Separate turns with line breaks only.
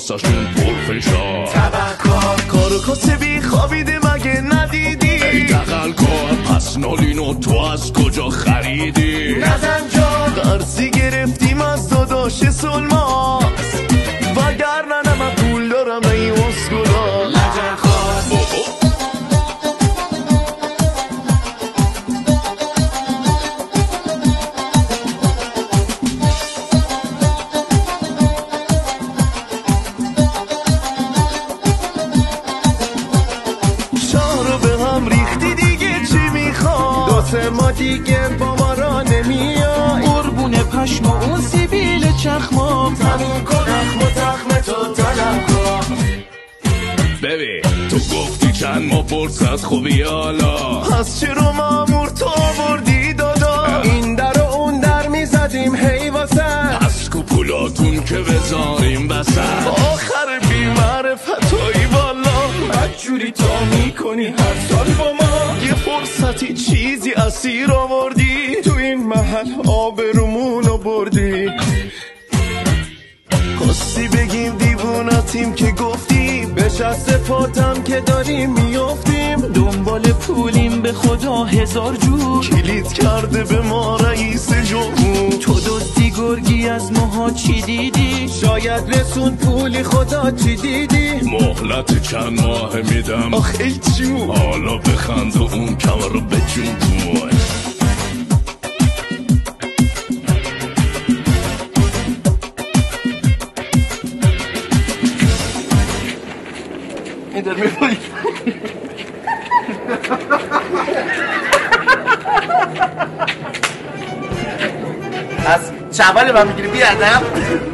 واسهشون پرفشار.
تبهکار کارو کاسبی خوابیده مگه ندیدی؟
ای دقل کار پس نالینو تو از کجا خریدی؟
نزن جان قرضی گرفتیم از داداش سلماس، وگرنه من پول دارم ای اسکولا. لجن خواست شهر رو به هم ریختی دیگه چی میخواد؟ دو سه ما دیگه با ما را نمیای،
قربون پشم و اون سیبیل چخمام.
تموم کن اخم و تخم تو طلب کن.
ببین تو گفتی چند ما فرصت خوبی حالا،
پس چرا مامور تو آوردی دادا؟ این در و اون در میزدیم هی واسه،
پس کوپولاتون که بذاریم وسط.
آخر بی معرفتایی بالا بدجوری تا میکنی هر سال با ما. یه فرصتی چیزی اسیر آوردی، تو این محل آبرومونو بردی. خواستی بگیم دیوونتیم که گفتی، بشست پاتم که داریم میافتیم.
دنبال پولیم به خدا هزار جور،
کلید کرده به ما رئیس جمهور.
تو دزدی گرگی از ماها چی دیدی؟
شاید رسون پولی خدا چی دیدی؟
مهلت چند ماه میدم
آخه جون
حالا بخند و اون کمر رو بجون تو.
این در میبایی از چوال من میگیری بیادم.